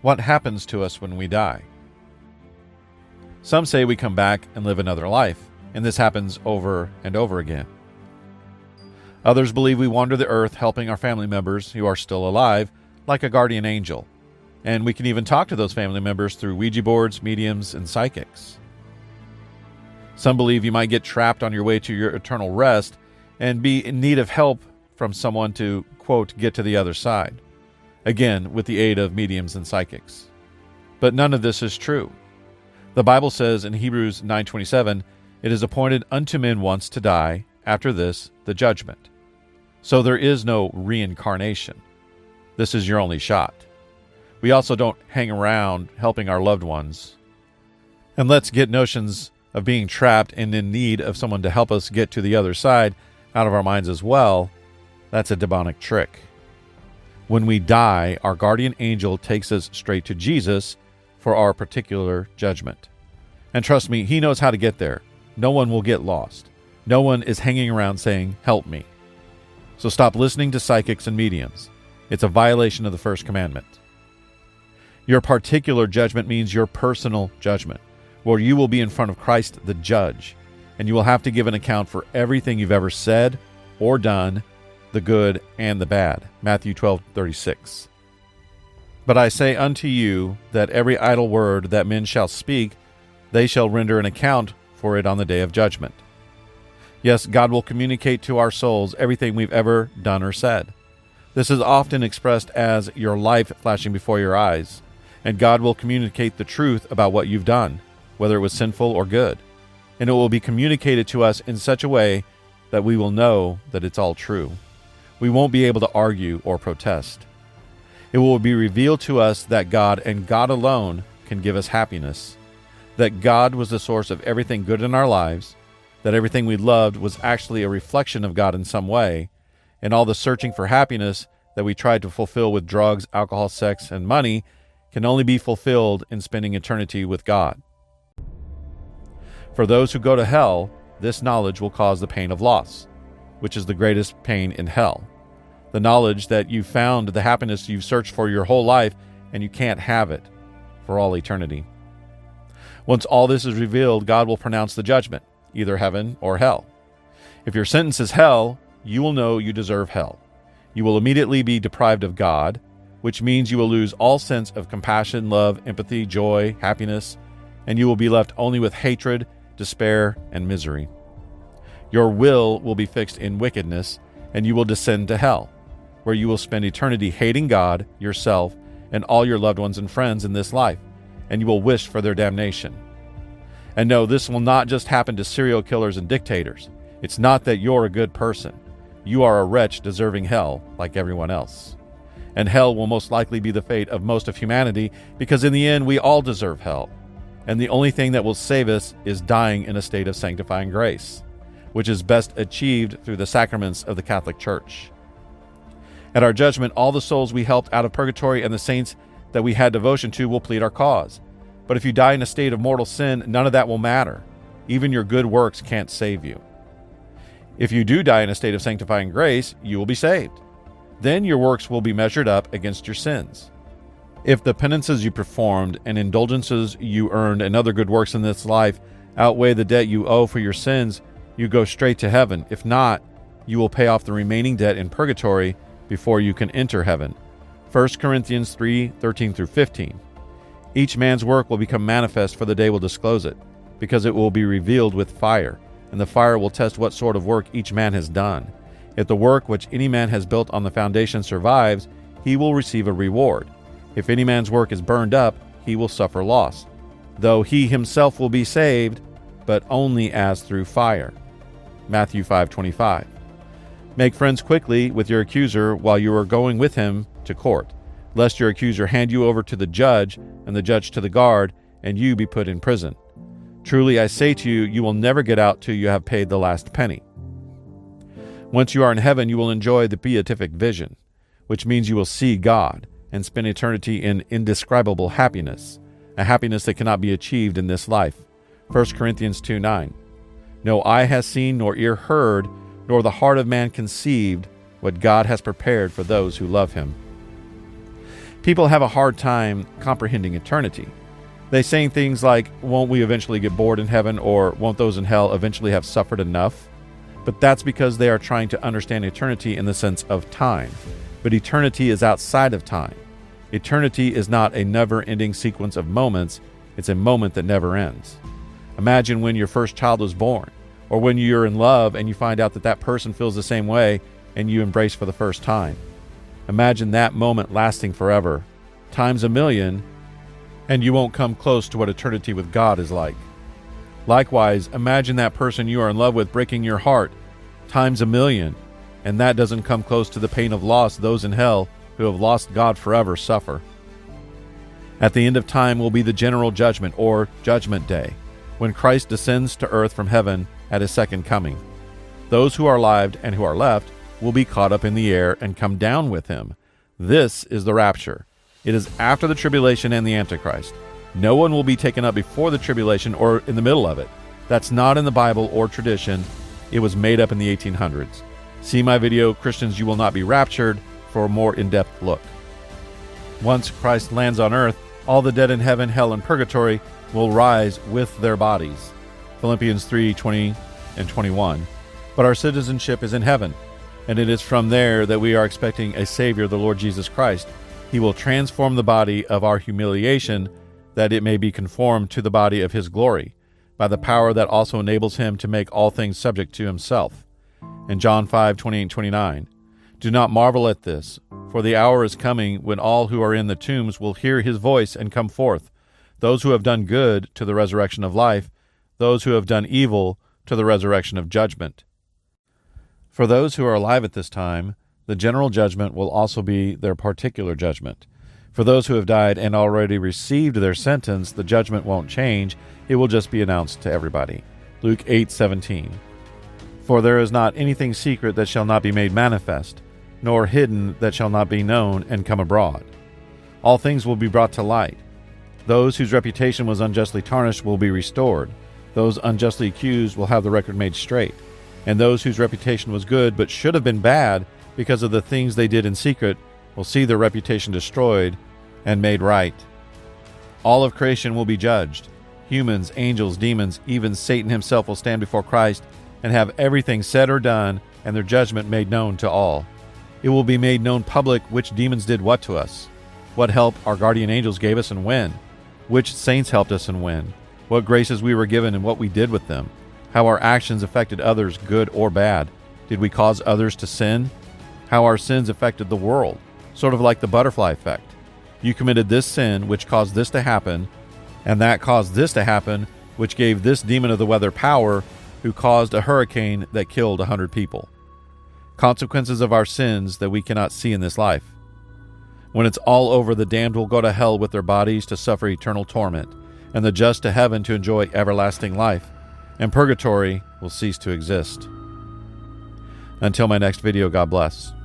What happens to us when we die? Some say we come back and live another life, and this happens over and over again. Others believe we wander the earth helping our family members who are still alive, like a guardian angel, and we can even talk to those family members through Ouija boards, mediums, and psychics. Some believe you might get trapped on your way to your eternal rest and be in need of help from someone to, quote, get to the other side, again with the aid of mediums and psychics. But none of this is true. The Bible says in Hebrews 9:27, "It is appointed unto men once to die, after this the judgment." So there is no reincarnation. This is your only shot. We also don't hang around helping our loved ones. And let's get notions of being trapped and in need of someone to help us get to the other side out of our minds as well. That's a demonic trick. When we die, our guardian angel takes us straight to Jesus for our particular judgment. And trust me, he knows how to get there. No one will get lost. No one is hanging around saying, "Help me." So stop listening to psychics and mediums. It's a violation of the first commandment. Your particular judgment means your personal judgment, where you will be in front of Christ the judge, and you will have to give an account for everything you've ever said or done, the good and the bad. Matthew 12:36. "But I say unto you that every idle word that men shall speak, they shall render an account for it on the day of judgment." Yes, God will communicate to our souls everything we've ever done or said. This is often expressed as your life flashing before your eyes, and God will communicate the truth about what you've done, whether it was sinful or good, and it will be communicated to us in such a way that we will know that it's all true. We won't be able to argue or protest. It will be revealed to us that God and God alone can give us happiness, that God was the source of everything good in our lives, that everything we loved was actually a reflection of God in some way, and all the searching for happiness that we tried to fulfill with drugs, alcohol, sex, and money can only be fulfilled in spending eternity with God. For those who go to hell, this knowledge will cause the pain of loss, which is the greatest pain in hell. The knowledge that you found the happiness you've searched for your whole life and you can't have it for all eternity. Once all this is revealed, God will pronounce the judgment, either heaven or hell. If your sentence is hell, you will know you deserve hell. You will immediately be deprived of God, which means you will lose all sense of compassion, love, empathy, joy, happiness, and you will be left only with hatred, despair, and misery. Your will be fixed in wickedness, and you will descend to hell, where you will spend eternity hating God, yourself, and all your loved ones and friends in this life, and you will wish for their damnation. And no, this will not just happen to serial killers and dictators. It's not that you're a good person. You are a wretch deserving hell like everyone else. And hell will most likely be the fate of most of humanity, because in the end we all deserve hell. And the only thing that will save us is dying in a state of sanctifying grace, which is best achieved through the sacraments of the Catholic Church. At our judgment, all the souls we helped out of purgatory and the saints that we had devotion to will plead our cause. But if you die in a state of mortal sin, none of that will matter. Even your good works can't save you. If you do die in a state of sanctifying grace, you will be saved. Then your works will be measured up against your sins. If the penances you performed and indulgences you earned and other good works in this life outweigh the debt you owe for your sins, you go straight to heaven. If not, you will pay off the remaining debt in purgatory before you can enter heaven. 1 Corinthians 3:13-15. Each man's work will become manifest, for the day will disclose it, because it will be revealed with fire, and the fire will test what sort of work each man has done. If the work which any man has built on the foundation survives, he will receive a reward. If any man's work is burned up, he will suffer loss, though he himself will be saved, but only as through fire. Matthew 5:25. Make friends quickly with your accuser while you are going with him to court, lest your accuser hand you over to the judge, and the judge to the guard, and you be put in prison. Truly I say to you, you will never get out till you have paid the last penny. Once you are in heaven, you will enjoy the beatific vision, which means you will see God and spend eternity in indescribable happiness, a happiness that cannot be achieved in this life. 1 Corinthians 2:9. No eye has seen, nor ear heard, nor the heart of man conceived what God has prepared for those who love him. People have a hard time comprehending eternity. They say things like, won't we eventually get bored in heaven, or won't those in hell eventually have suffered enough? But that's because they are trying to understand eternity in the sense of time. But eternity is outside of time. Eternity is not a never-ending sequence of moments. It's a moment that never ends. Imagine when your first child was born, or when you're in love and you find out that that person feels the same way and you embrace for the first time. Imagine that moment lasting forever, times a million, and you won't come close to what eternity with God is like. Likewise, imagine that person you are in love with breaking your heart, times a million, and that doesn't come close to the pain of loss those in hell who have lost God forever suffer. At the end of time will be the general judgment, or Judgment Day, when Christ descends to earth from heaven at his second coming. Those who are alive and who are left will be caught up in the air and come down with him. This is the rapture. It is after the tribulation and the Antichrist. No one will be taken up before the tribulation or in the middle of it. That's not in the Bible or tradition. It was made up in the 1800s. See my video, Christians, You Will Not Be Raptured, for a more in-depth look. Once Christ lands on earth, all the dead in heaven, hell, and purgatory will rise with their bodies. Philippians 3:20 and 21. But our citizenship is in heaven, and it is from there that we are expecting a Savior, the Lord Jesus Christ. He will transform the body of our humiliation that it may be conformed to the body of his glory, by the power that also enables him to make all things subject to himself. In John 5:28 and 29, do not marvel at this, for the hour is coming when all who are in the tombs will hear his voice and come forth, those who have done good to the resurrection of life, those who have done evil to the resurrection of judgment. For those who are alive at this time, the general judgment will also be their particular judgment. For those who have died and already received their sentence, the judgment won't change. It will just be announced to everybody. Luke 8:17. For there is not anything secret that shall not be made manifest, nor hidden that shall not be known and come abroad. All things will be brought to light. Those whose reputation was unjustly tarnished will be restored. Those unjustly accused will have the record made straight. And those whose reputation was good but should have been bad because of the things they did in secret will see their reputation destroyed and made right. All of creation will be judged. Humans, angels, demons, even Satan himself will stand before Christ and have everything said or done and their judgment made known to all. It will be made known public which demons did what to us, what help our guardian angels gave us and when, which saints helped us and when, what graces we were given and what we did with them, how our actions affected others, good or bad. Did we cause others to sin? How our sins affected the world, sort of like the butterfly effect. You committed this sin, which caused this to happen, and that caused this to happen, which gave this demon of the weather power, who caused a hurricane that killed 100 people. Consequences of our sins that we cannot see in this life. When it's all over, the damned will go to hell with their bodies to suffer eternal torment, and the just to heaven to enjoy everlasting life, and purgatory will cease to exist. Until my next video, God bless.